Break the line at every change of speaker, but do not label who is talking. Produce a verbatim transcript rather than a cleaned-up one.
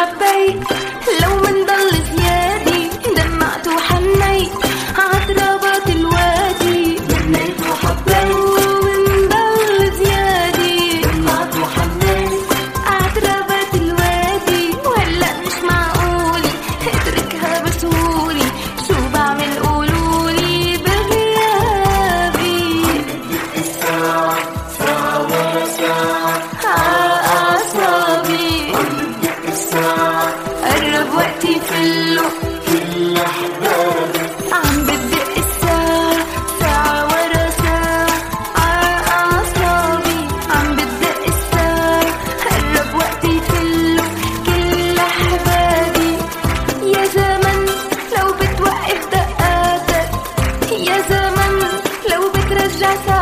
حبيت لو منضل زيادي دمعت وحنيت عتربات الوادي
غنيت وحبيت
ومنضل زيادي
دمعت وحنيت
عتربات الوادي وهلا مش معقولي اتركها بسهولي شو بعمل قولولي بغيابي
الساعة ساعة ورا ساعة
عأعصابي
الساعة
قرب وقتي فلو
كل أحبابي
عم بدق الساعة ساعة ورا ساعة عأعصابي عم بدق الساعة قرب وقتي فلو كل أحبابي يا زمن لو بتوقف دقاتك يا زمن لو بترجع ساعة